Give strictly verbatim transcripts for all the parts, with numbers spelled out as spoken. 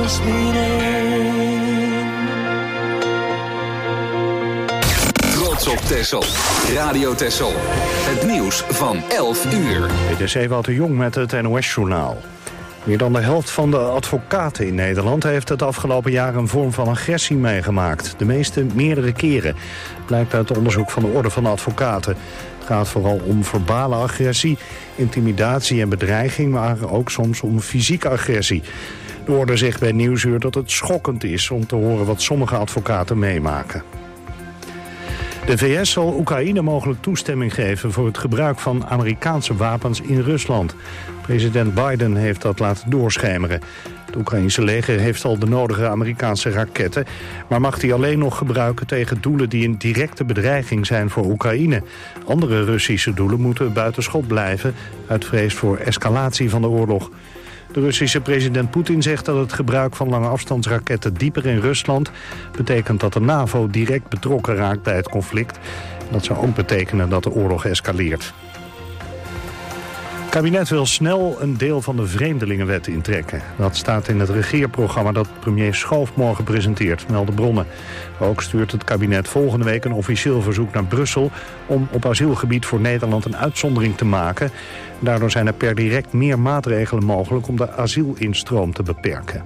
lost meaning. Trots op Texel. Radio Texel. Het nieuws van elf uur. Dit is Ewout de Jong met het N O S-journaal. Meer dan de helft van de advocaten in Nederland heeft het afgelopen jaar een vorm van agressie meegemaakt. De meeste meerdere keren, blijkt uit onderzoek van de Orde van Advocaten. Het gaat vooral om verbale agressie, intimidatie en bedreiging, maar ook soms om fysieke agressie. De Orde zegt bij Nieuwsuur dat het schokkend is om te horen wat sommige advocaten meemaken. De V S zal Oekraïne mogelijk toestemming geven voor het gebruik van Amerikaanse wapens in Rusland. President Biden heeft dat laten doorschemeren. Het Oekraïnse leger heeft al de nodige Amerikaanse raketten, maar mag die alleen nog gebruiken tegen doelen die een directe bedreiging zijn voor Oekraïne. Andere Russische doelen moeten buiten schot blijven uit vrees voor escalatie van de oorlog. De Russische president Poetin zegt dat het gebruik van lange afstandsraketten dieper in Rusland betekent dat de NAVO direct betrokken raakt bij het conflict. Dat zou ook betekenen dat de oorlog escaleert. Het kabinet wil snel een deel van de vreemdelingenwet intrekken. Dat staat in het regeerprogramma dat premier Schoof morgen presenteert, melden bronnen. Ook stuurt het kabinet volgende week een officieel verzoek naar Brussel om op asielgebied voor Nederland een uitzondering te maken. Daardoor zijn er per direct meer maatregelen mogelijk om de asielinstroom te beperken.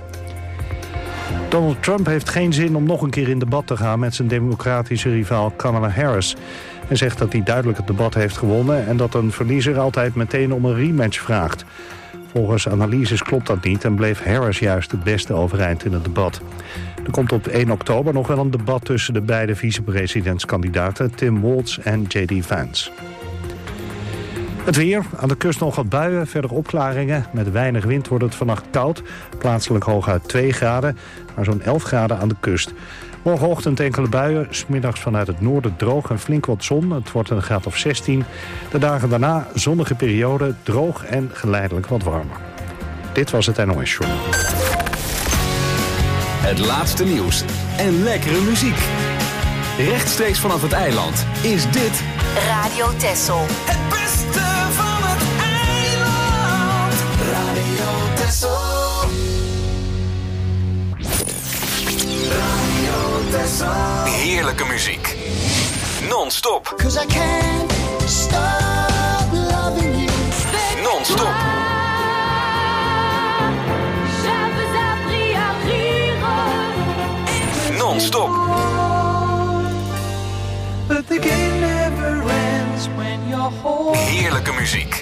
Donald Trump heeft geen zin om nog een keer in debat te gaan met zijn democratische rivaal Kamala Harris. Hij zegt dat hij duidelijk het debat heeft gewonnen en dat een verliezer altijd meteen om een rematch vraagt. Volgens analyses klopt dat niet en bleef Harris juist het beste overeind in het debat. Er komt op één oktober nog wel een debat tussen de beide vicepresidentskandidaten Tim Walz en J D Vance. Het weer, aan de kust nog wat buien, verder opklaringen. Met weinig wind wordt het vannacht koud. Plaatselijk hooguit twee graden, maar zo'n elf graden aan de kust. Morgenochtend enkele buien, 's middags vanuit het noorden droog en flink wat zon. Het wordt een graad of zestien. De dagen daarna zonnige periode, droog en geleidelijk wat warmer. Dit was het N O S-journaal. Het laatste nieuws en lekkere muziek. Rechtstreeks vanaf het eiland is dit Radio Texel. Het beste van het eiland. Radio Texel. Radio Texel. heerlijke muziek. Non-stop. 'Cause I can't stop loving you. Non-stop. Non-stop. But the game never ends when you're home. Heerlijke muziek.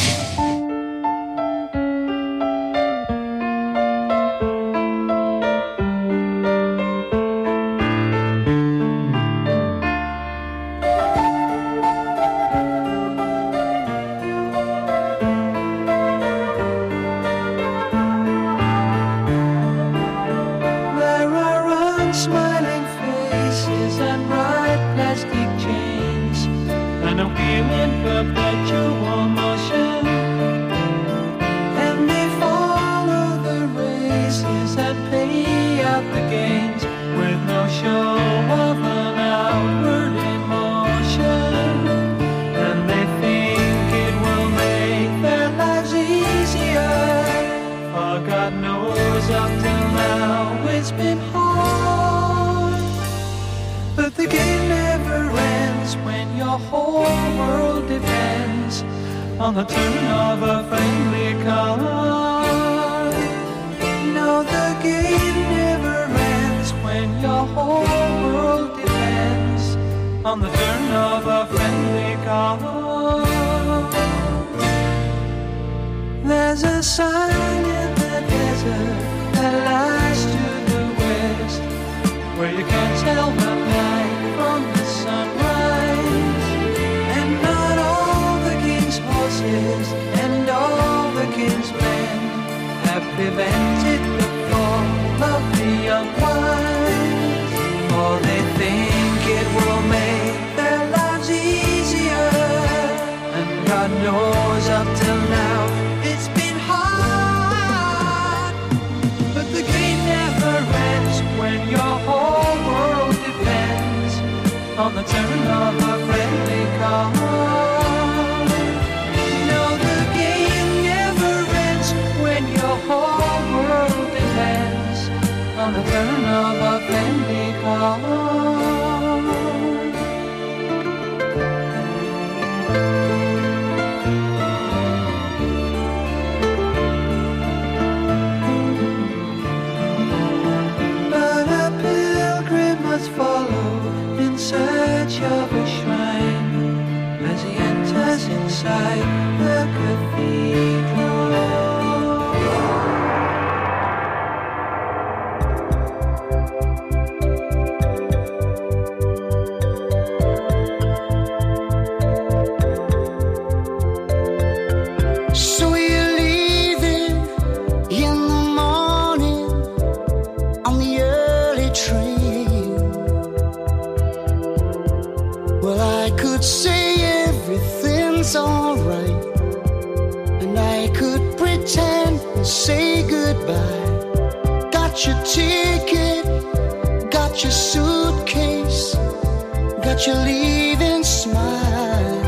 On the turn of a friendly card. No, the game never ends when your whole world depends on the turn of a friendly card. There's a sign in the desert that lies to the west, where you can't tell the night from the sunrise. And not all the king's horses and all the king's men have prevented the fall of the young wise. For they think it will make their lives easier, and God knows up till now it's been hard. But the game never ends when your whole world depends on the turn of a friendly card. No, the game never ends when your whole world depends on the turn of a friendly call. But a pilgrim must follow in search of a shrine as he enters inside the cathedral. Say goodbye. Got your ticket, got your suitcase, got your leaving smile.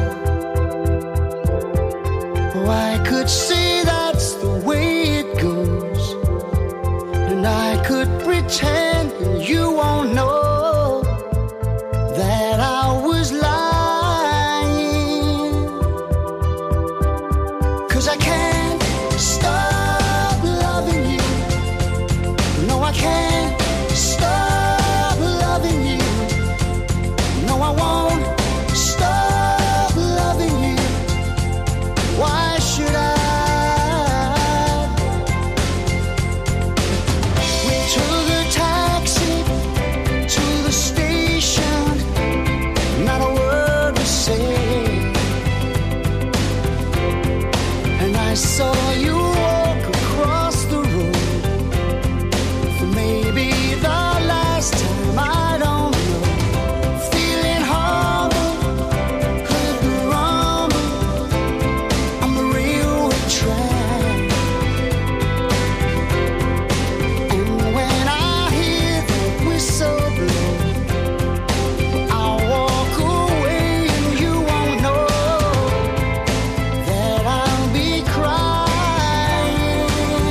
Oh, I could say that's the way it goes, and I could pretend you won't know that I was lying. 'Cause I can't stop I can't stop loving you. No, I won't stop loving you. Why should I? We took a taxi to the station. Not a word was said. And I saw you walk across the road. Maybe the last time, I don't know. Feeling horrible, heard the rumble on the railway track. And when I hear the whistle blow, I'll walk away and you won't know that I'll be crying.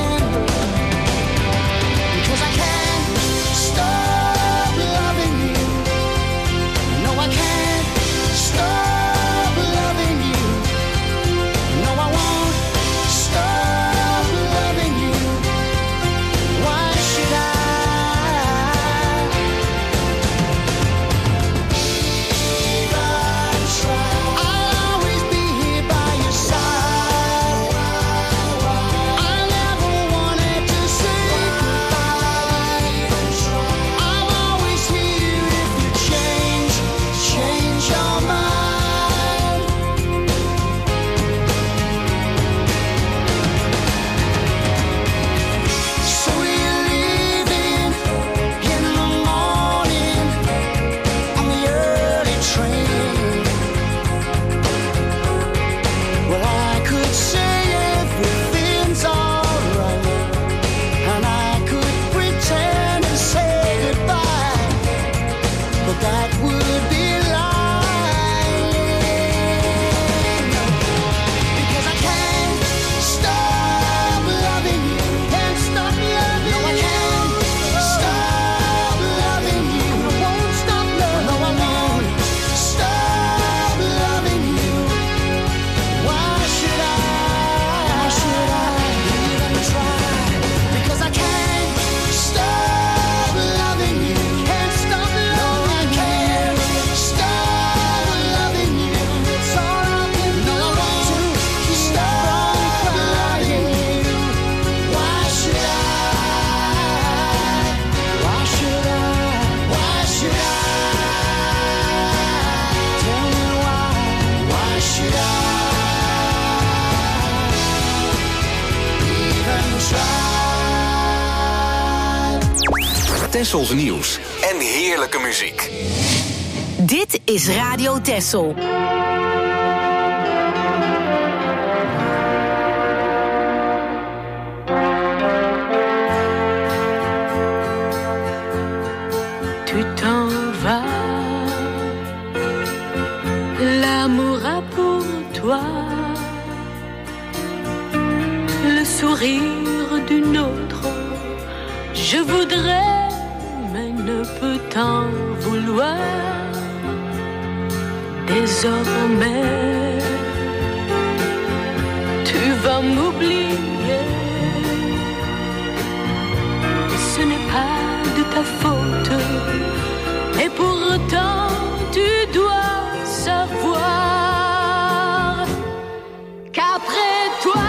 Because I can't stop loving you. No, I can't stop loving you. No, I won't stop loving you. Why should I? Even try. I'll always be here by your side. I never wanted to say goodbye. I'm always here if you change, change your mind. So you're leaving in the morning on the early train. Well, I could say everything's alright, and I could pretend to say goodbye, but that would be lying. Because I can't stop loving you. Can't stop loving you. No, I can't stop loving you. I won't stop loving you. No, I won't stop loving you. Why should I? Why should I even try? Because I can't stop loving you. Can't stop loving you. No, I can't stop loving you. It's all I can do. No, I won't stop loving you. Why should I? Why should I? Why should I? Tell me why. Why should I even try? Tessels nieuws en heerlijke muziek. Dit is Radio Tessel. Tu t'en vas, l'amour a pour toi le sourire d'une autre Je voudrais, mais ne peux t'en vouloir. Désormais, tu vas m'oublier. Ce n'est pas de ta faute. Et pourtant, tu dois savoir qu'après toi,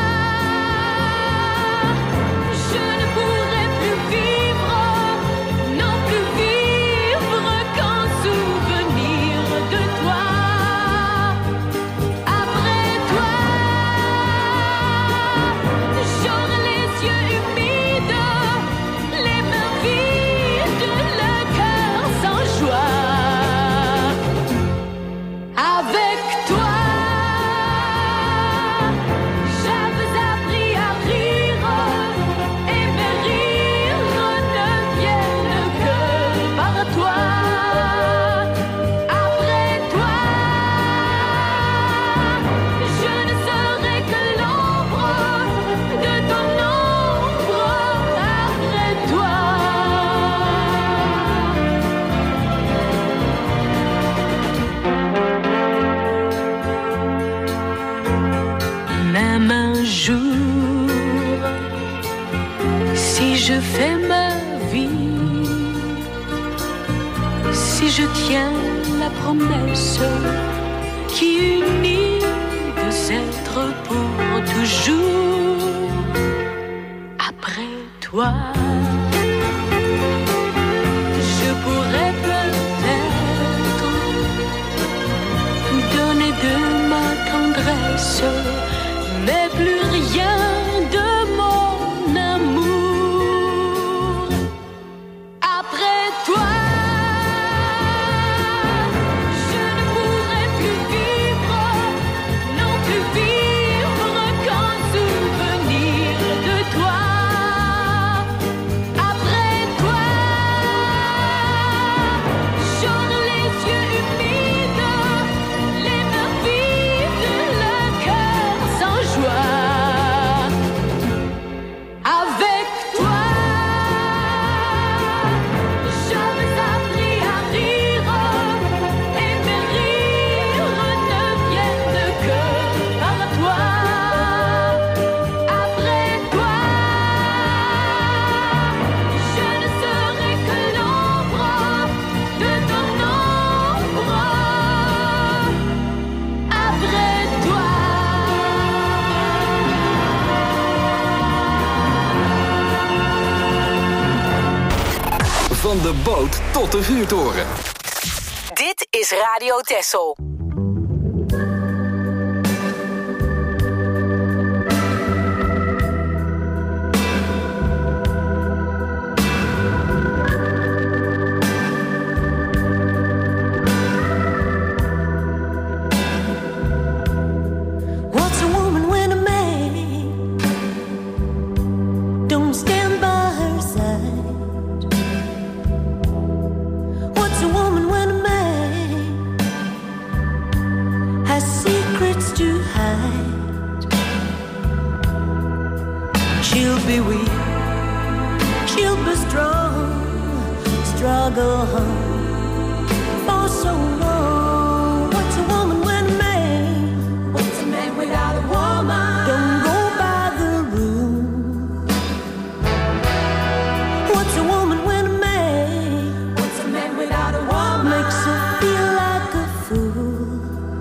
je fais ma vie, si je tiens la promesse qui unit deux êtres pour toujours. Après toi, je pourrais peut-être donner de ma tendresse, mais plus rien de mon amour. Après toi, je ne pourrai plus vivre, non plus vivre qu'en souvenir de toi. Après toi, j'aurai les yeux humides, les mains vides, le cœur sans joie. Avec toi, j'avais appris à rire, et mes rires ne viennent que par toi. Après toi, je ne serai que l'ombre de ton ombre. Après toi. Van de boot tot de vuurtoren. Dit is Radio Texel. What's a woman when a man don't stand by her side? What's a woman when a man has secrets to hide? She'll be weak, she'll be strong, struggle hard for so long. What's a woman when a man? What's a man without a woman? Don't go by the rules. What's a woman when a man? What's a man without a woman? Makes her feel like a fool.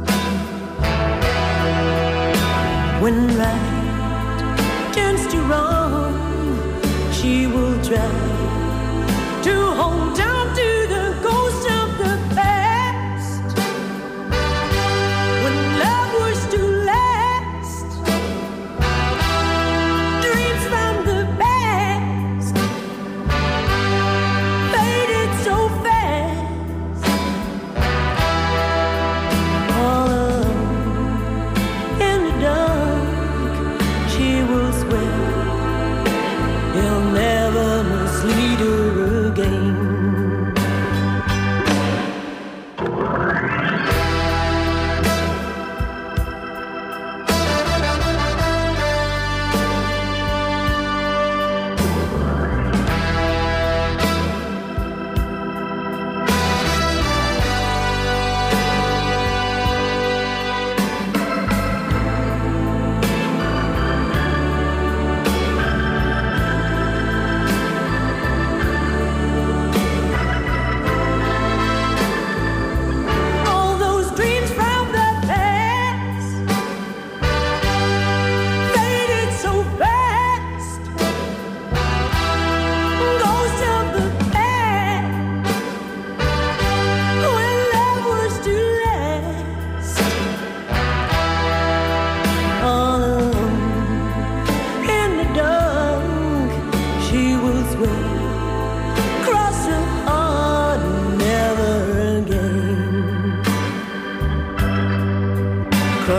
When right turns to wrong, she will try to hold on to the ghost of the past. When love was to last, dreams from the past faded so fast. All alone in the dark, she will swear he'll never mislead her again.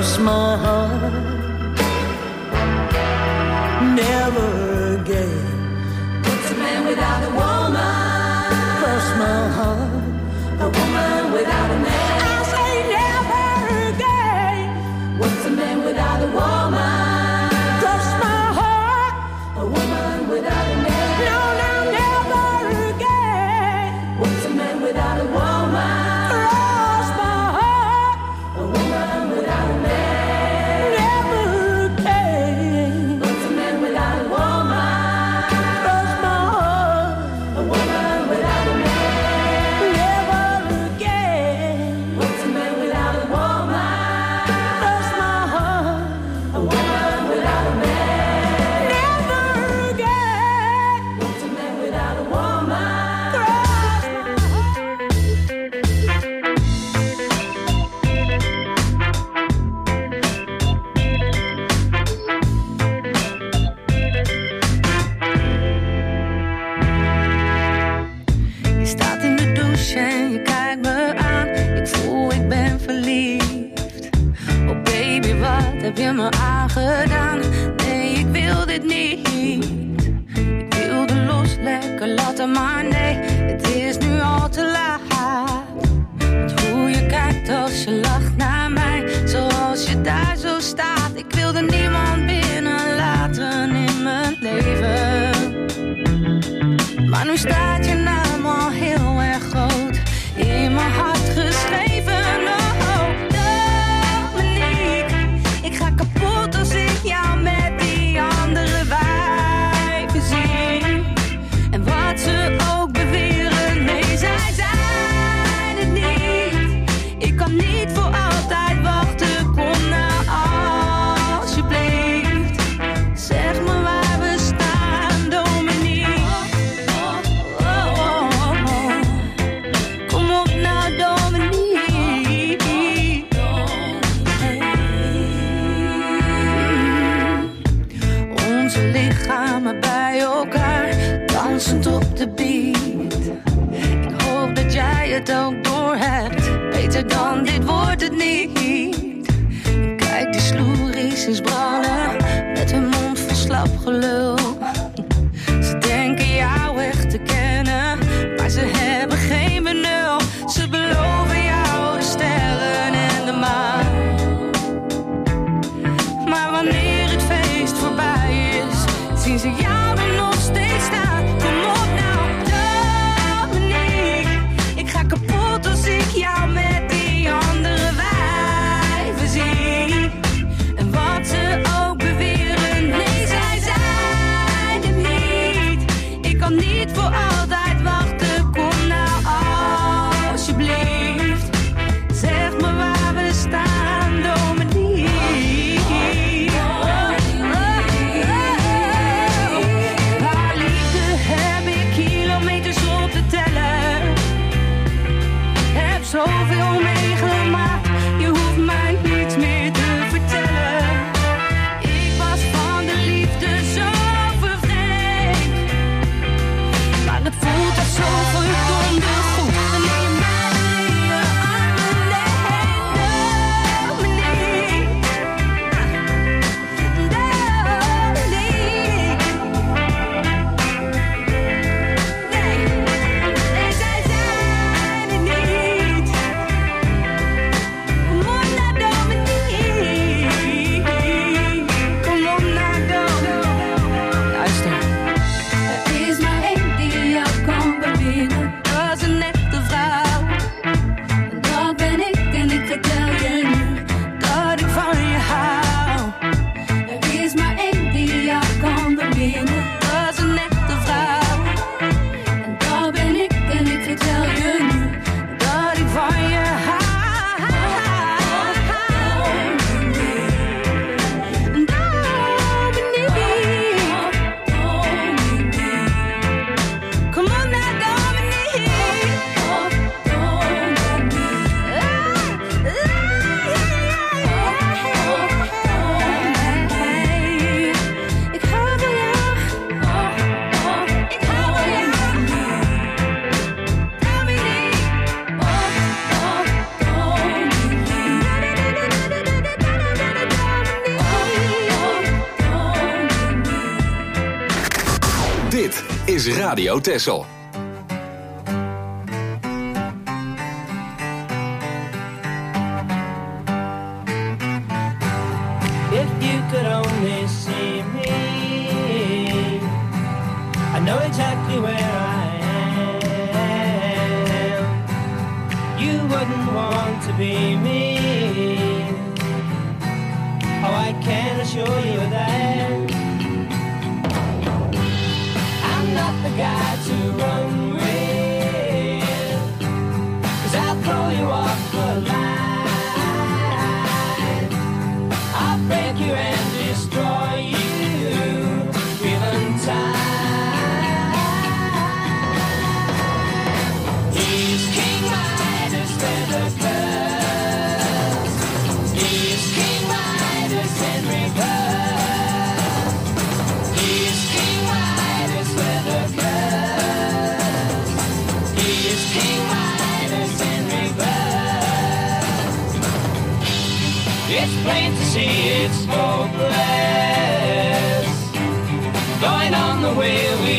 Cross my heart, never again. What's a man without a woman? Cross my heart, a woman without a man. I say never again. What's a man without a woman? Cross my heart, a woman without a man. No, no, never again. What's a man without a woman? Cross my heart, a woman without a man. Never again. What's a man without a woman? Cross my heart, a woman without a man. Never again. What's a man without a woman? Cross my heart, a woman without a man. Never again. What's a man without a woman? Cross my Je staat in de douche en je kijkt me aan. Ik voel, ik ben verliefd. Oh baby, wat heb je me aangedaan? Nee, ik wil dit niet. Ik wilde los, lekker laten, maar nee, het is nu al te laat. Want hoe je kijkt als je lacht naar mij, zoals je daar zo staat. Ik wilde niemand binnenlaten in mijn leven. Maar nu staat je naam al heel erg groot in mijn hart geschreven. Oh, Dominique, ik ga kapot als ik jou met die andere wijven zie. En wat ze ook beweren, nee, zij zijn het niet. Ik kan niet voor altijd wachten, kom nou alsjeblieft. Zeg me waar we staan, Dominique. Oh, oh, oh, oh. Kom op nou, Dominique. Onze lichamen bij elkaar, dansend op de beat. Ik hoop dat jij het ook doorhebt. Beter dan dit wordt het niet. Kijk, die sloeries is brallen met hun mond vol slap gelul. Ze denken jou echt te kennen, maar ze hebben geen benul. Ze beloven jou de sterren en de maan. Maar wanneer het feest voorbij is, zien ze jou er nog steeds staan. Kom op nou, Dominique. Ik ga kapot als ik jou met die andere wijven zie. En wat ze ook beweren, nee, zij zijn het niet. Ik kan niet voor altijd wachten, kom nou alsjeblieft. Zeg me waar we staan, Dominique. Oh, oh, oh. Waar liefde Dit is Radio Texel. If you could only see me, I know exactly where I am. You wouldn't want to be me. Oh, I can assure you that I'm not the guy to run with, 'cause I'll throw you off the line. I'll break you and destroy you within time. He's King Midas with a curse. He's King Midas in reverse. He's King Midas with a curse. He's King Midas in reverse. It's plain to see it's hopeless, going on the way we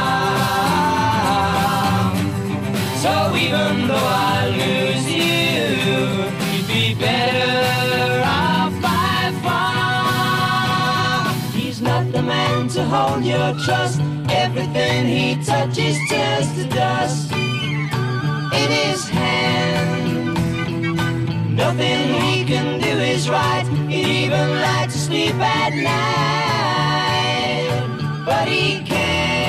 are. So even though I lose you, you'd be better off by far. He's not the man to hold your trust. Everything he touches turns to dust in his hand. Nothing he can do is right. He'd even like to sleep at night, but he can't.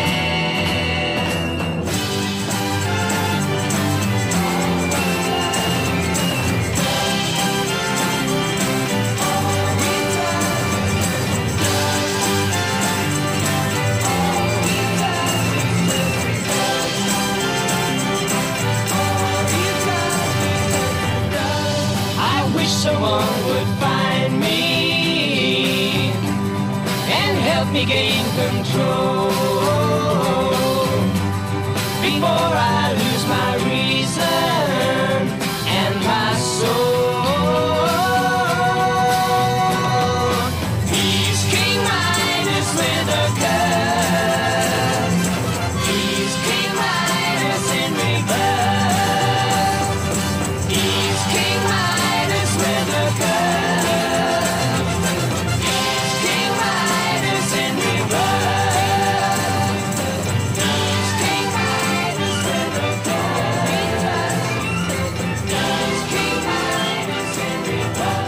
I wish someone would find me and help me gain control before I lose my reason and my soul. He's King Midas with a curse. He's King Midas in reverse. He's King Midas with a curse. He's King Midas in reverse. He's King Midas with a curse. He's King Midas in reverse.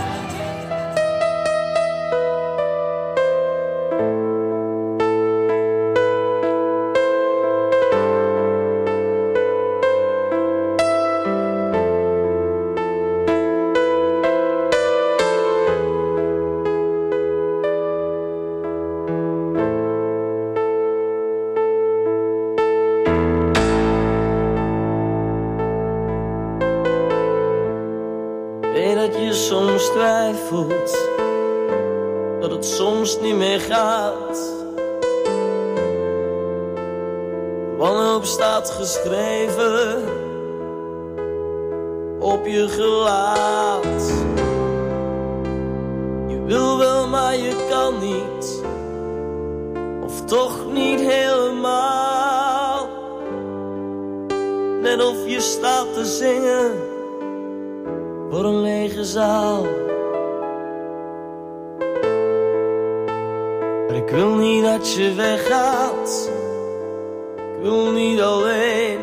Weet dat je soms twijfelt, dat het soms niet meer gaat. Wanhoop staat geschreven op je gelaat. Je wil wel, maar je kan niet, of toch niet helemaal. Net of je staat te zingen voor een lege zaal. Maar ik wil niet dat je weggaat, ik wil niet alleen.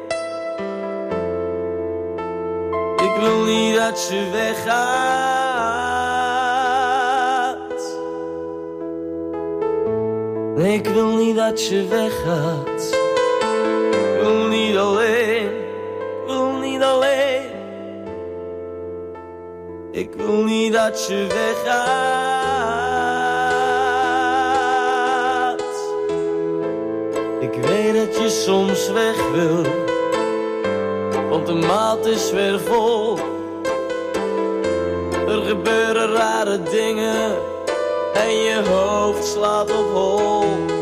Ik wil niet dat je weggaat. Nee, ik wil niet dat je weggaat. Ik wil niet alleen, ik wil niet alleen. Ik wil niet dat je weggaat. Ik weet dat je soms weg wil, want de maat is weer vol. Er gebeuren rare dingen en je hoofd slaat op hol.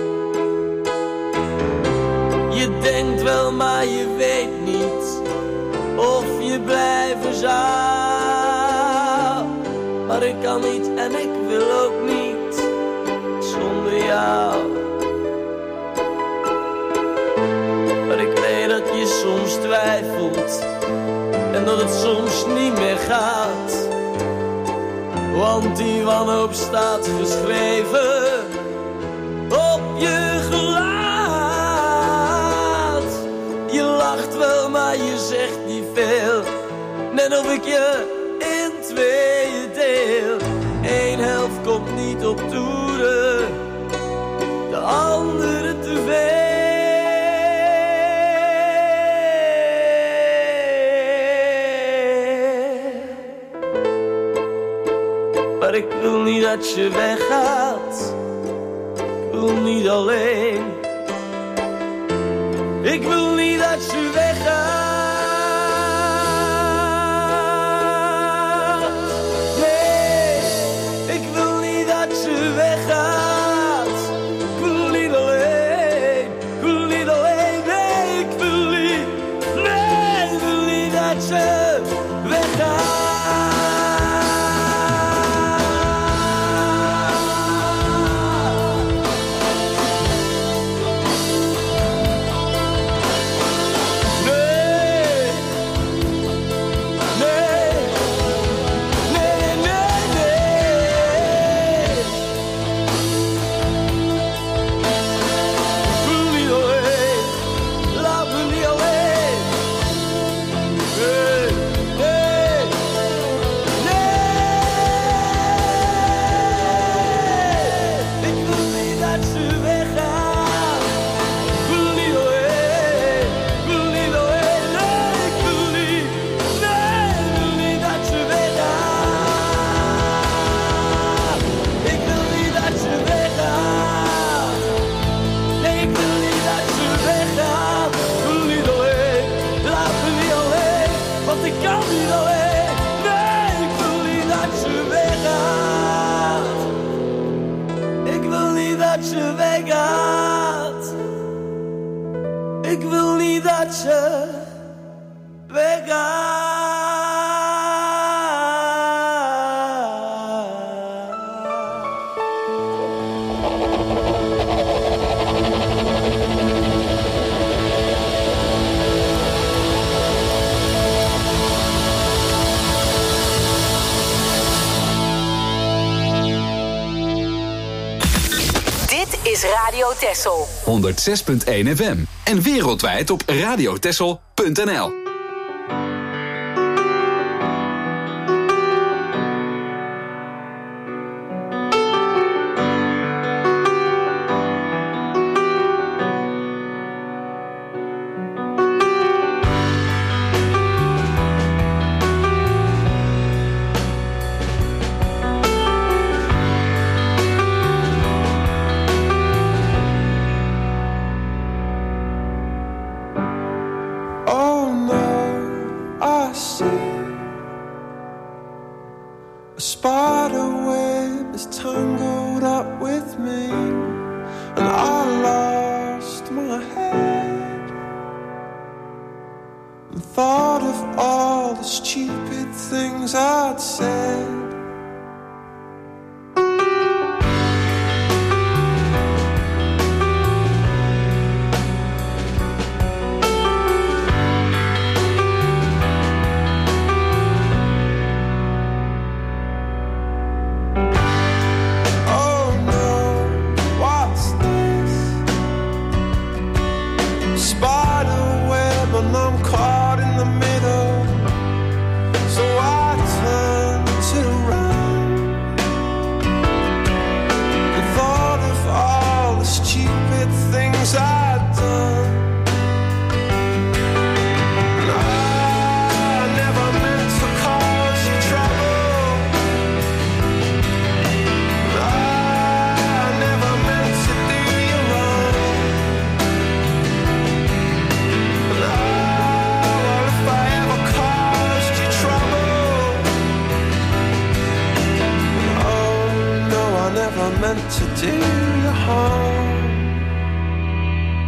Je denkt wel, maar je weet niet of je blijven zou. Maar ik kan niet en ik wil ook niet zonder jou. soms twijfelt en dat het soms niet meer gaat. Want die wanhoop staat geschreven op je gelaat. Je lacht wel, maar je zegt niet veel. Net of ik je in tweeën deel. Eén helft komt niet op toeren, de andere te veel. Maar ik wil niet dat je weggaat. Ik wil niet alleen. Ik wil niet dat je weggaat. Nee, ik wil niet dat je weggaat. Ik wil niet alleen. Ik wil niet alleen. Nee, ik wil niet. Nee, ik wil niet dat je weggaat. Ik wil niet dat je weggaat. Dit is Radio Texel. honderd zes punt één F M. En wereldwijd op radiotexel punt n l. To do you harm.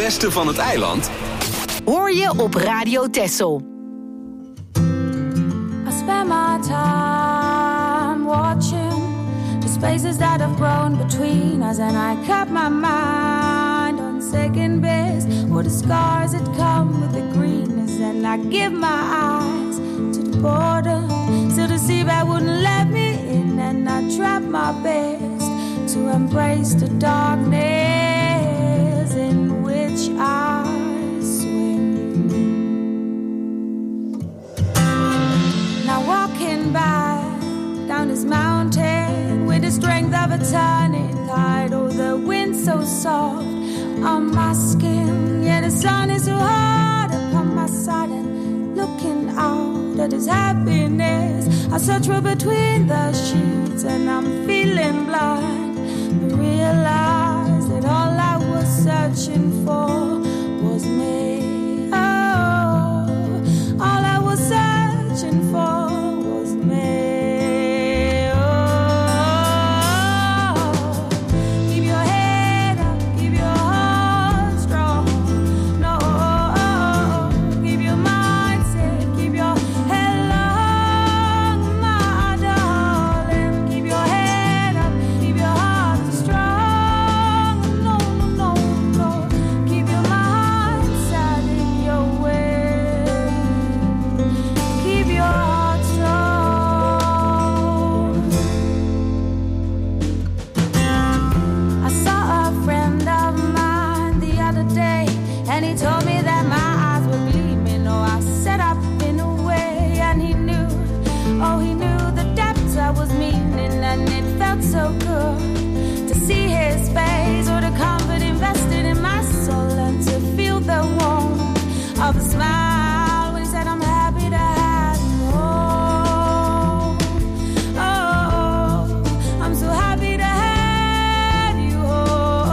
rest van het eiland? Hoor je op Radio Texel. I spend my time watching the spaces that have grown between us, and I kept my mind on second best for the scars that come with the greenness, and I give my eyes to the border, so the seabed wouldn't let me in, and I tried my best to embrace the darkness in which I swim. Now walking back down this mountain with the strength of a turning tide, oh, the wind so soft on my skin, yeah, the sun is so hard upon my side, and looking out at this happiness, I search for between the sheets, and I'm feeling blind. Realize that all I was searching for was me. Oh, all I was searching for was me. Oh, keep your head up, keep your heart strong. No, keep your mind set, keep your head long, my darling. Keep your head up, keep your heart. And he told me that my eyes were gleaming. Oh, I sat up in a way, and he knew, oh, he knew the depths I was meaning, and it felt so good to see his face, or the comfort invested in my soul, and to feel the warmth of a smile when he said, I'm happy to have you home. Oh, I'm so happy to have you home.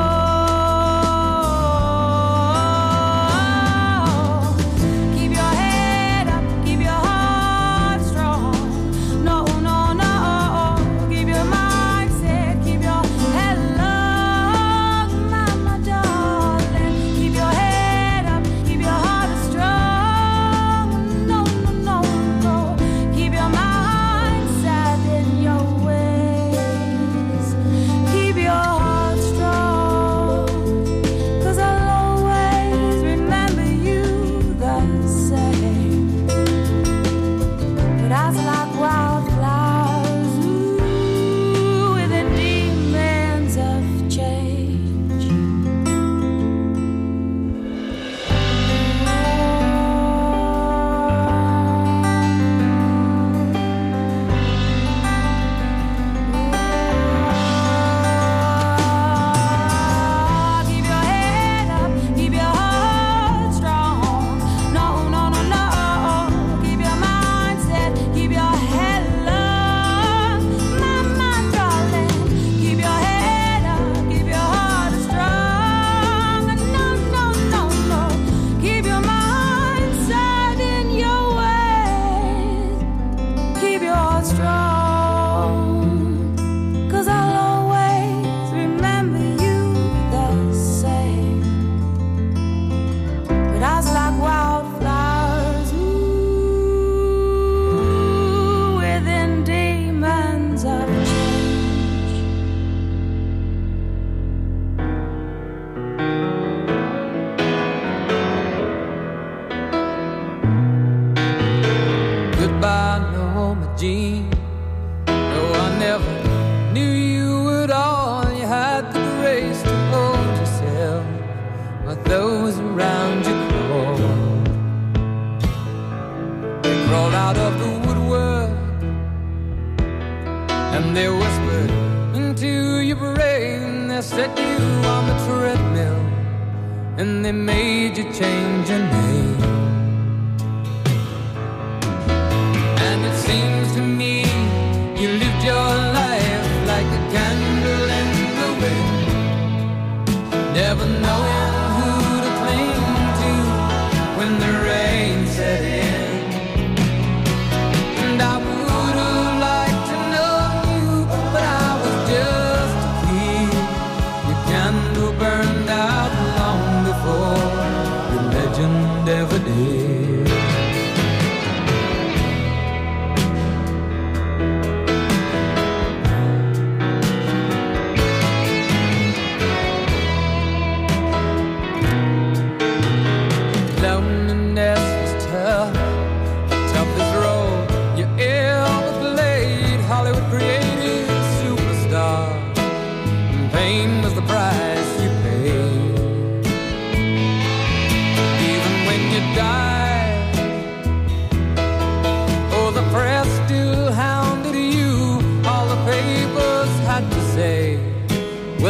Never knowing who to cling to when the rain set in. And I would have liked to know you, but I was just a kid. Your candle burned out long before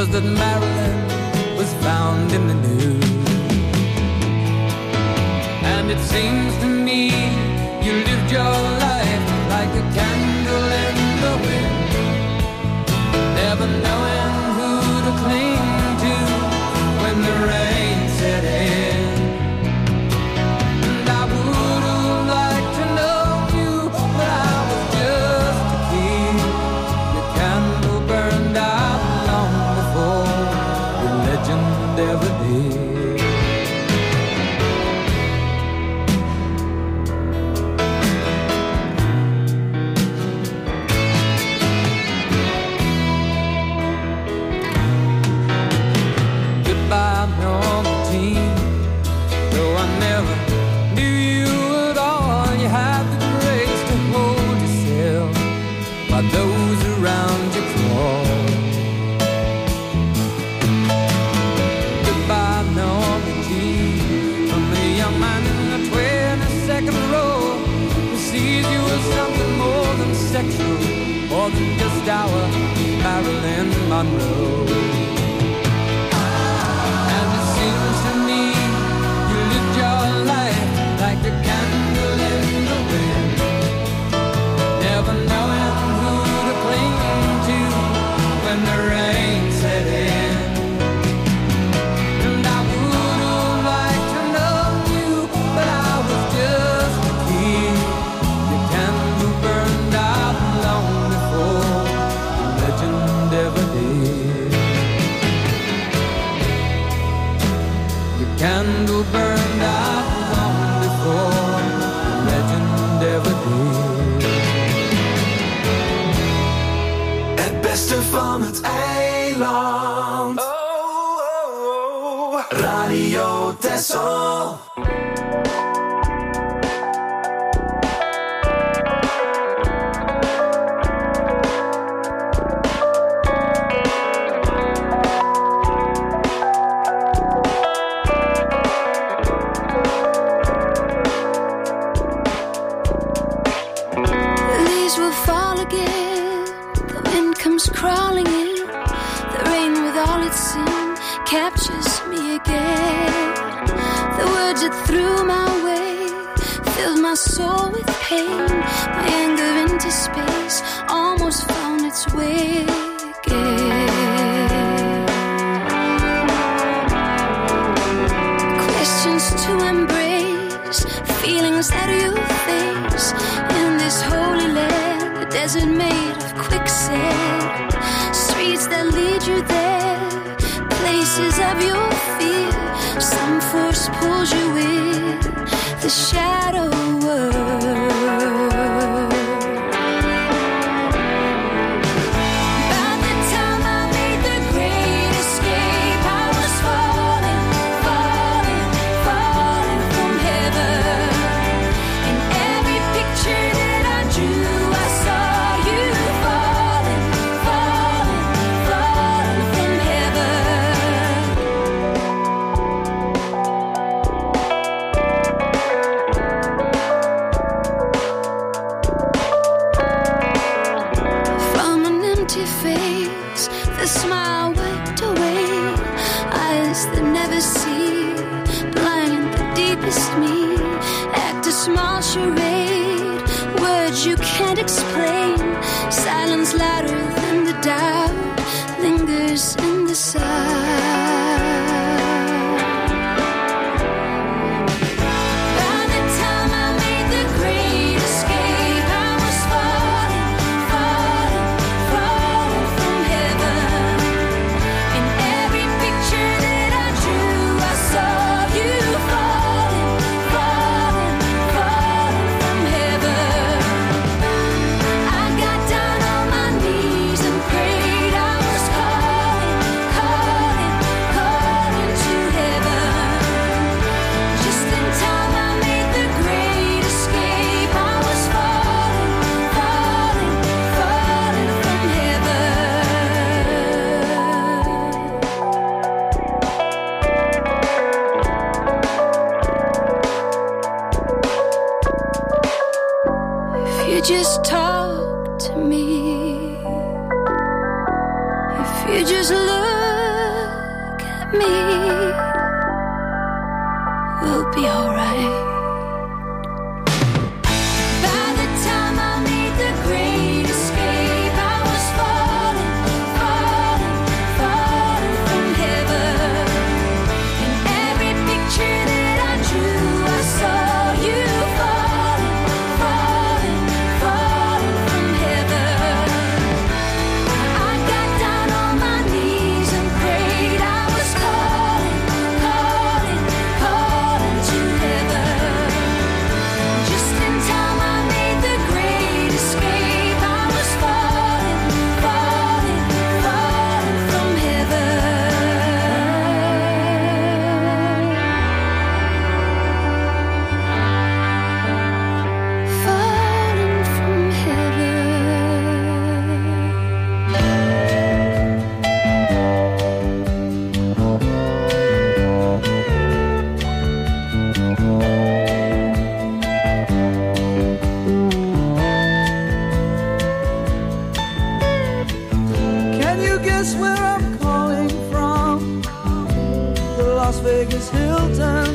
was that Marilyn was found in the news. And it seems to me you lived your life like a candle in the wind, never knowing who to cling to when the rain set in. And I would have liked to know you, but I was just a kid. Your candle burned out long before your legend ever did. Sexual, more than just our Marilyn Monroe. And it seems to me you lived your life like a candle in the wind, never knowing who to cling to when the rain set in. And I would have liked to know you, but I was just a kid. Your candle burned out long before the legend ever did. Your candle burned out long before the legend ever did. Het beste van het eiland. Oh, oh, oh. Radio Texel. Crawling in, the rain with all its sin captures me again. The words it threw my way filled my soul with pain. My anger into space almost found its way again. Questions to embrace, feelings that you face in this holy land, a desert made of quicksand. Streets that lead you there, places of your fear. Some force pulls you in the shadow world. By the time I made the great escape, I was falling, falling, falling from heaven. In every picture that I drew, I saw you falling, falling, falling from heaven. From an empty face, the smile wiped away. Eyes that never see, blind the deepest me. Act a small charade, words you can't explain. Silence louder than the doubt lingers in the side. By the time I made the great escape, I was falling, falling, falling from heaven. In every picture that I drew, I saw you falling, falling, falling from heaven. I got down on my knees and prayed. I was calling, calling, calling to heaven. Just in time I made the great escape. I was falling, falling, falling from heaven. If you just talk to me, if you just look Vegas Hilton.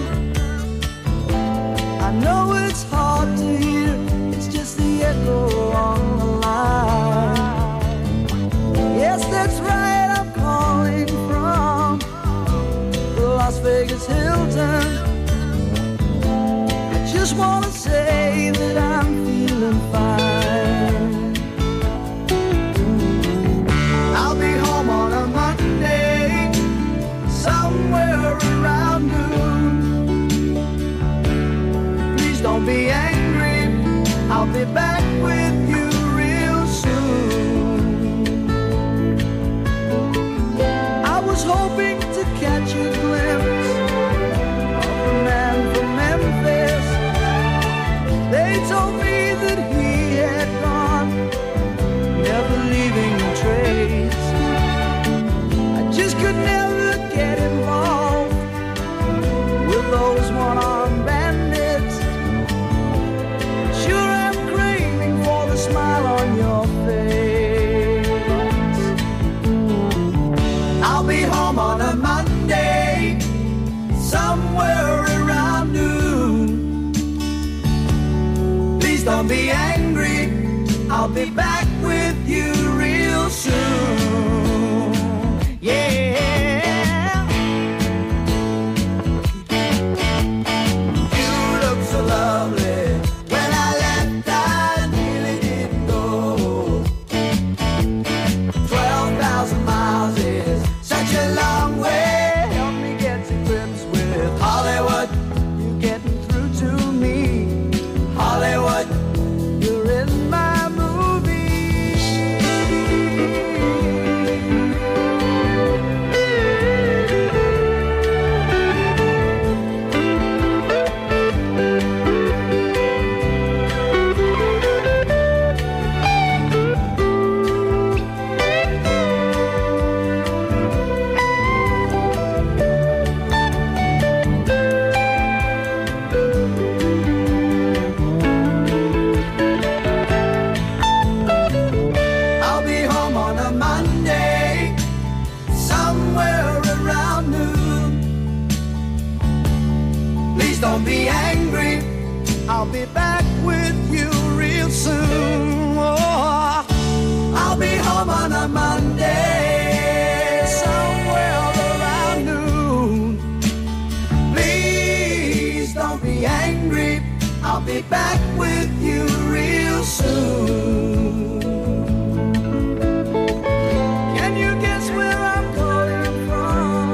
I know it's hard to hear, it's just the echo on the line. Yes, that's right, I'm calling from the Las Vegas Hilton. I just want to say that I'm feeling fine. I'll be home on a Monday, somewhere around noon. Please don't be angry, I'll be back with you real soon. I was hoping to catch a glimpse of the man from Memphis. They told me that he had gone, never leaving a trace. I just could never get involved with those one-armed bandits. Sure, I'm craving for the smile on your face. I'll be home on a Monday, somewhere around noon. Please don't be angry, I'll be back with you real soon. Yeah. You look so lovely. When I left, I nearly didn't go. Twelve thousand miles is such a long way. Help me get to grips with Hollywood. You're getting through to me. Hollywood, you're in my movie. I'll be home on a Monday, somewhere around noon. Please don't be angry, I'll be back with you real soon. Oh, I'll be home on a Monday, somewhere around noon. Please don't be angry, I'll be back with you real soon. Can you guess where I'm calling from?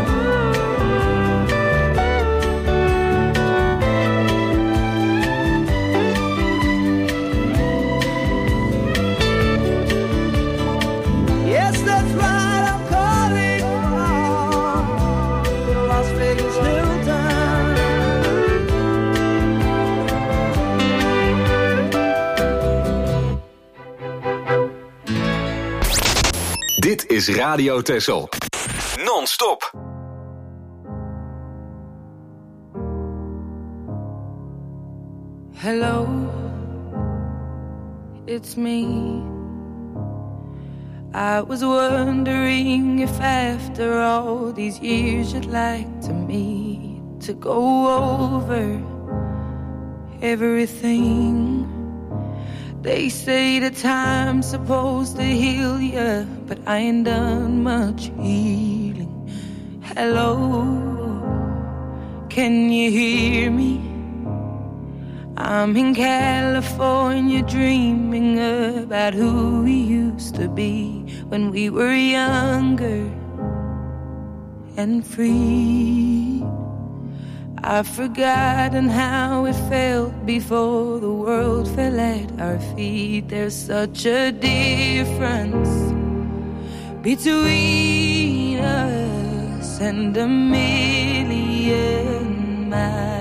Yes, that's right, I'm calling from the Las Vegas Hilton. Dit is Radio Texel. Non-stop. Hello, it's me. I was wondering if after all these years you'd like to meet to go over everything. They say the time's supposed to heal ya, but I ain't done much healing. Hello, can you hear me? I'm in California dreaming about who we used to be when we were younger and free. I've forgotten how it felt before the world fell at our feet. There's such a difference between us and a million miles.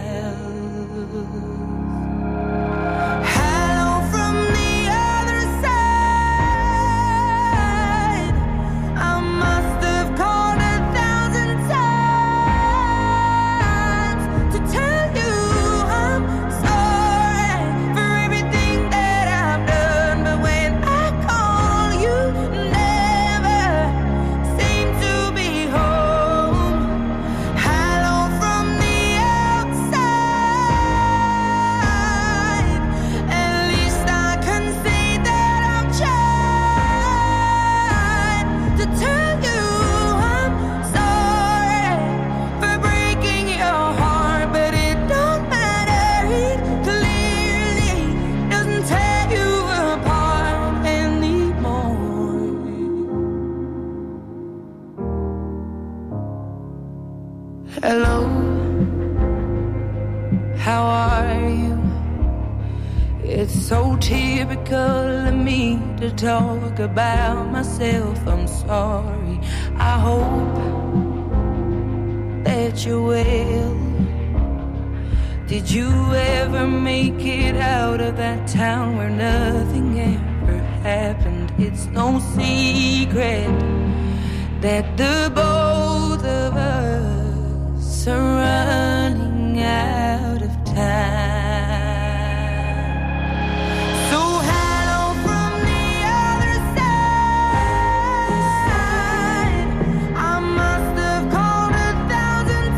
Hello Hello, how are you? It's so typical of me to talk about myself. I'm sorry. I hope that you're well. Did you ever make it out of that town where nothing ever happened? It's no secret that the both of us are running out of time. So hello from the other side. I must have called a thousand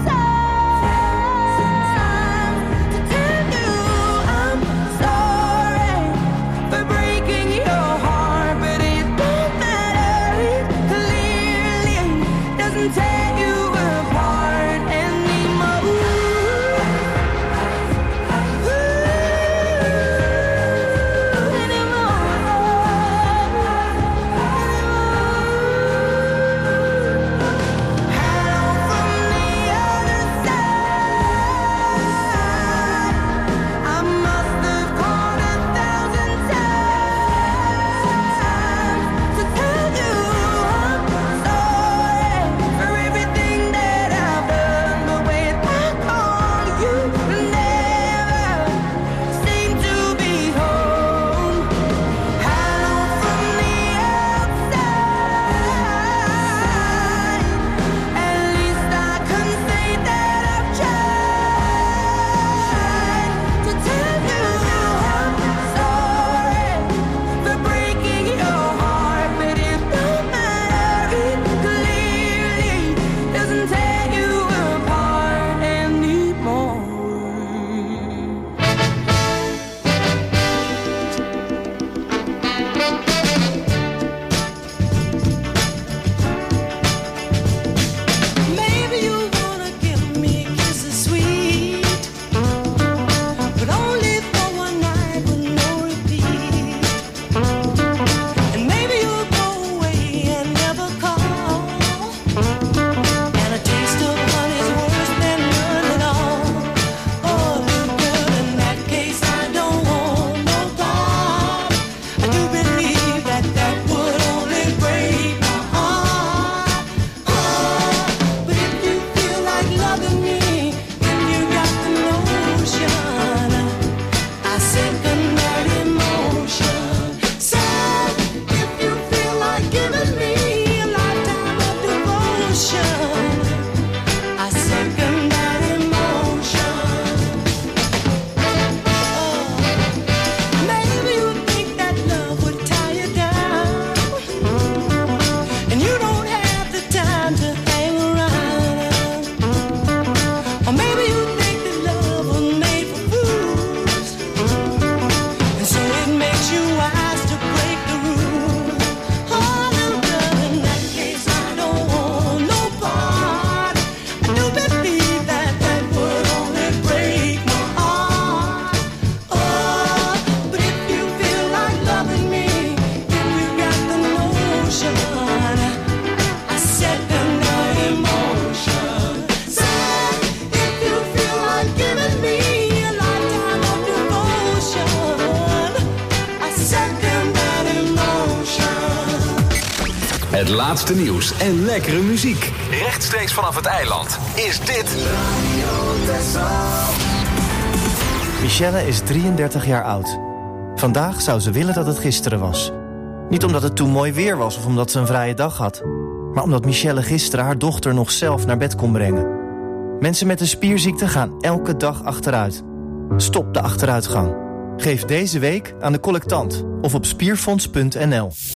times to tell you I'm sorry for breaking your heart, but it don't matter. It clearly doesn't tear you apart anymore. Het laatste nieuws en lekkere muziek. Rechtstreeks vanaf het eiland is dit Michelle is drieëndertig jaar oud. Vandaag zou ze willen dat het gisteren was. Niet omdat het toen mooi weer was of omdat ze een vrije dag had, maar omdat Michelle gisteren haar dochter nog zelf naar bed kon brengen. Mensen met een spierziekte gaan elke dag achteruit. Stop de achteruitgang. Geef deze week aan de collectant of op spierfonds punt n l.